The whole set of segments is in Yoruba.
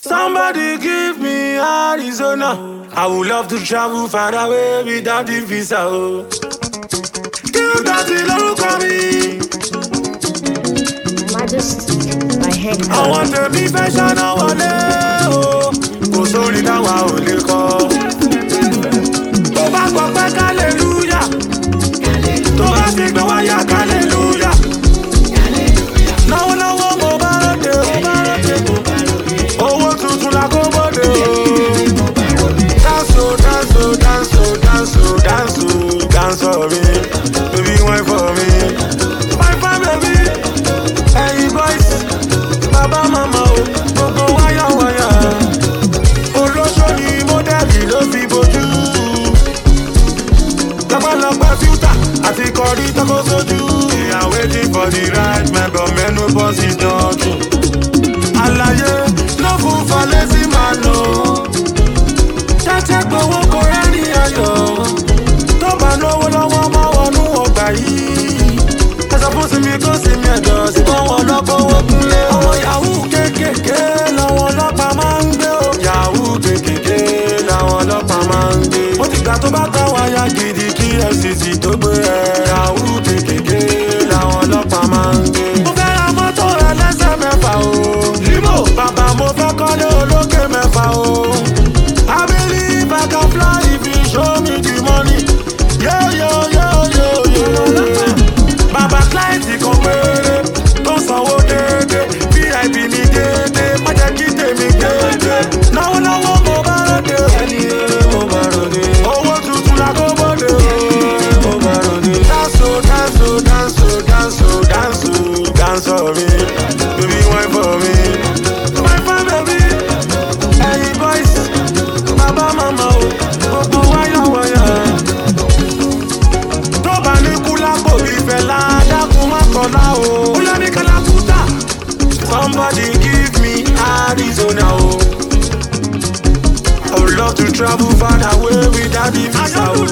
Somebody give me Arizona. I would love to travel far away without the visa. Oh. Give that in lórúkọ mi. Majesty, my head. Àwọn tèmi fẹ́ ṣáná wọlé o. Kò sórí táwa ò lè kọ. Tó bá gbọ́ pé kálẹ̀lúyà. Tó bá sì gbọ́ wáyà kálẹ̀lúyà. Lọ́wọ́lọ́wọ́ mo bá ròde o. Owó tuntun la kó bóde o. Dance o, dance o, dance o, dance o, dance o, dance for me. Baby, wine for me. Wine for baby. Hey boys, baba mama o, gbogbo wáyà wáyà. Olóṣó ni mọ́dẹ́lì ló fi bojú. Lọ́pọ̀lọpọ̀ fíútà àti kọrí tọ́kọ sójú. We are waiting for the right man, but menopause is not true. Àlàyé ló fún falẹ́sì máa lò. Ṣẹ́ṣẹ́ gbowó kò rẹ́rìn ayọ̀. Tó bá lówó lọ́wọ́ máa wọnú ọgbà yìí. Ẹ̀sọ́ fún sinmi kó sinmi ẹ̀dọ̀ sí kọ́ wọn lọ́kọ́wọ́ kúnlé. Àwọn yahoo kéékèèké làwọn ọlọ́pàá máa ń gbé o. Yahoo kéékèèké làwọn ọlọ́pàá máa ń gbé. Ó ti gbà tó bá gbà wáyà gidi kí FCC tó gbé ẹ. Yahoo kéékèèké làwọn ọlọ́pàá máa ń gbé. Mo fẹ́ ra mọ́tò ẹlẹ́sẹ̀ mẹ́fà o. Límò bàbá mo fẹ́ kọ́lé olókè mẹ́fà o. I believe I can fly if you show me the money. Yo, yo, yo, yo, yo. Bàbá client kan péré tó sanwó déédé. VIP mi déédé, má jẹ́ kí tèmi déédé. Náwó mo bá ròde. Ẹni eré mo bá ròde. Owó tuntun la kó bóde. Mo bá ròde. Dance o, dance o, dance o, dance o, dance o, dance for me. Baby, wine for me. Wine for baby. Hey boys, baba mama o, gbogbo wáyà wáyà. Tó bá ní kúlá kò bí fẹ́lá, dákun má kọ́lá o. Kúlá ní Kalakuta. Somebody give me Arizona o. I would love to travel far away without the visa o.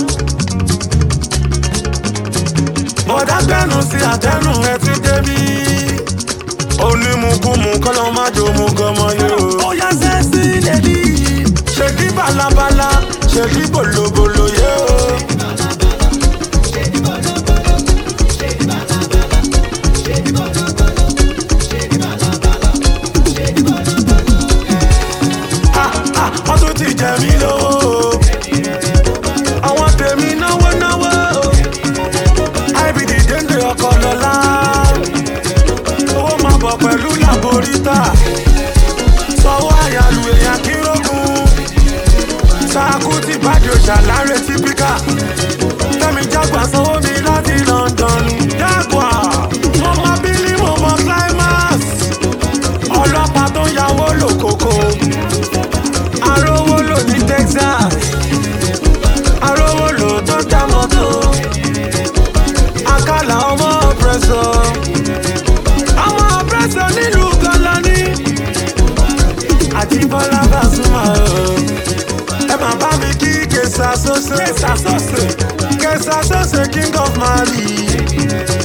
Bọ̀dá gbẹ́nu sí àtẹnu ẹ ti débi. Onímùkúmu kọ́lọ́ má jò mú gọmọ yé o. Ó yá sẹ́sí lèdí. Ṣé kí balabala, ṣé kí bolobolo yé o. Wọ́n tún ti jẹ mí lówó. Àwọn tèmi náwó náwó. IBD dénde ọkọ̀ lọ́la. Owó máa bọ̀ pẹ̀lú làbóríta. Sọ̀wọ́ àyàlù èèyàn kírógún. Sáàkú ti bàjẹ́ òṣà láre típíkà. Fẹ́mi Jágbà sanwó mi láti London. Jágbà, mo mọ Bílí, mo mọ Climax. Ọlọ́pàá tó ń yàwó lòkòkò. Arówó lò ní Texas. Arówó lò tó ń ta mọ́tò. Àkàlà ọmọ ọ̀pẹ̀sọ̀. Ọmọ ọ̀pẹ̀sọ̀ nílùú Gọ́lọ́ní. Àti Bọ́lá Pasuma o. Ẹ máa bá mi kí Kesa Sose. Kesa Sose, King of Mali.